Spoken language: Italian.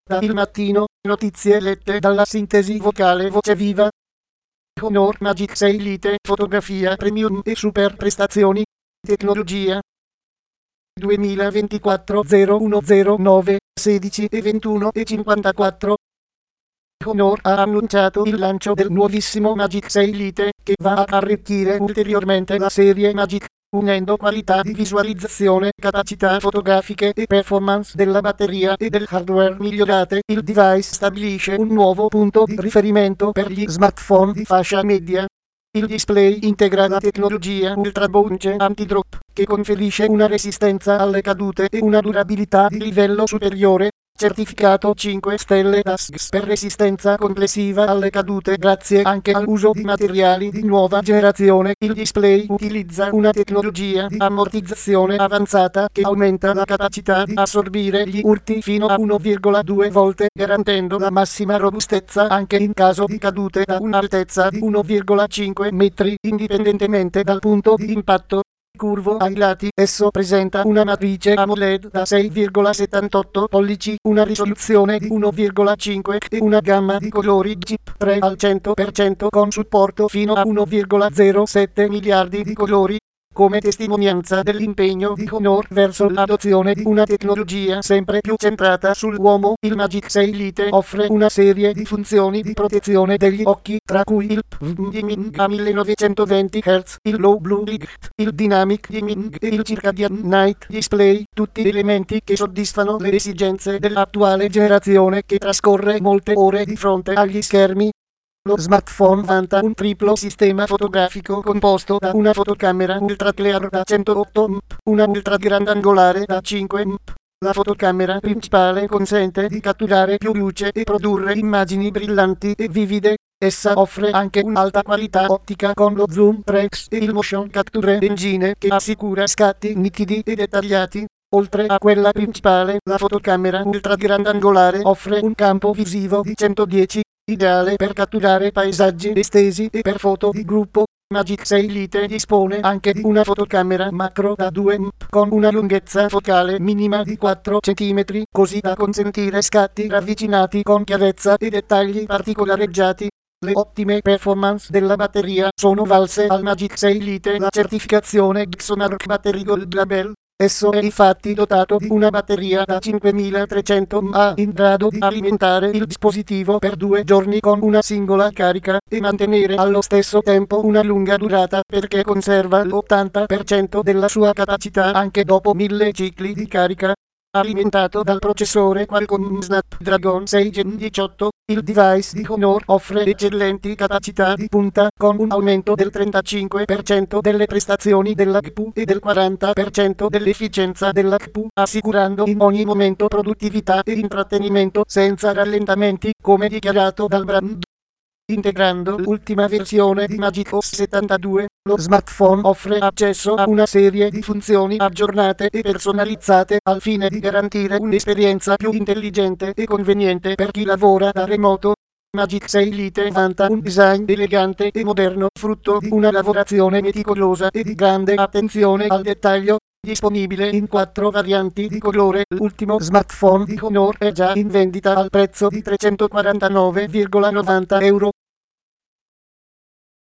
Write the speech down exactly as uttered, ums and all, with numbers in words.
Da Il Mattino, notizie lette dalla sintesi vocale Voce Viva. Honor Magic sei Lite, fotografia premium e super prestazioni. Tecnologia. duemilaventiquattro zero uno zero nove, sedici e ventuno e cinquantaquattro. Honor ha annunciato il lancio del nuovissimo Magic sei Lite, che va a arricchire ulteriormente la serie Magic, unendo qualità di visualizzazione, capacità fotografiche e performance della batteria e del hardware migliorate. Il device stabilisce un nuovo punto di riferimento per gli smartphone di fascia media. Il display integra la tecnologia Ultra Bounce Anti-Drop, che conferisce una resistenza alle cadute e una durabilità di livello superiore. Certificato cinque stelle da S G S per resistenza complessiva alle cadute grazie anche all'uso di materiali di nuova generazione. Il display utilizza una tecnologia di ammortizzazione avanzata che aumenta la capacità di assorbire gli urti fino a uno virgola due volte, garantendo la massima robustezza anche in caso di cadute da un'altezza di uno virgola cinque metri, indipendentemente dal punto di impatto. Curvo ai lati, esso presenta una matrice AMOLED da sei virgola settantotto pollici, una risoluzione di uno virgola cinque e una gamma di colori G I P tre al cento per cento con supporto fino a uno virgola zero sette miliardi di colori. Come testimonianza dell'impegno di Honor verso l'adozione di una tecnologia sempre più centrata sull'uomo, il Magic sei Lite offre una serie di funzioni di protezione degli occhi, tra cui il P V Dimming a millenovecentoventi hertz, il Low Blue Light, il Dynamic Dimming e il Circadian Night Display, tutti elementi che soddisfano le esigenze dell'attuale generazione che trascorre molte ore di fronte agli schermi. Lo smartphone vanta un triplo sistema fotografico composto da una fotocamera ultra clear da centootto megapixel, una ultra grandangolare da cinque megapixel. La fotocamera principale consente di catturare più luce e produrre immagini brillanti e vivide. Essa offre anche un'alta qualità ottica con lo zoom tre X e il motion capture engine che assicura scatti nitidi e dettagliati. Oltre a quella principale, la fotocamera ultra grandangolare offre un campo visivo di centodieci, ideale per catturare paesaggi estesi e per foto di gruppo. Magic sei Lite dispone anche di una fotocamera macro da due megapixel con una lunghezza focale minima di quattro centimetri, così da consentire scatti ravvicinati con chiarezza e dettagli particolareggiati. Le ottime performance della batteria sono valse al Magic sei Lite la certificazione Dixonark Battery Gold Label. Esso è infatti dotato di una batteria da cinquemilatrecento milliamperi orari in grado di alimentare il dispositivo per due giorni con una singola carica e mantenere allo stesso tempo una lunga durata, perché conserva l'ottanta per cento della sua capacità anche dopo mille cicli di carica. Alimentato dal processore Qualcomm Snapdragon sei Gen diciotto, il device di Honor offre eccellenti capacità di punta con un aumento del trentacinque per cento delle prestazioni della C P U e del quaranta per cento dell'efficienza della C P U, assicurando in ogni momento produttività e intrattenimento senza rallentamenti, come dichiarato dal brand. Integrando l'ultima versione di Magic O S settantadue, lo smartphone offre accesso a una serie di funzioni aggiornate e personalizzate al fine di garantire un'esperienza più intelligente e conveniente per chi lavora da remoto. Magic sei Lite vanta un design elegante e moderno, frutto di una lavorazione meticolosa e di grande attenzione al dettaglio. Disponibile in quattro varianti di colore, l'ultimo smartphone di Honor è già in vendita al prezzo di trecentoquarantanove virgola novanta euro.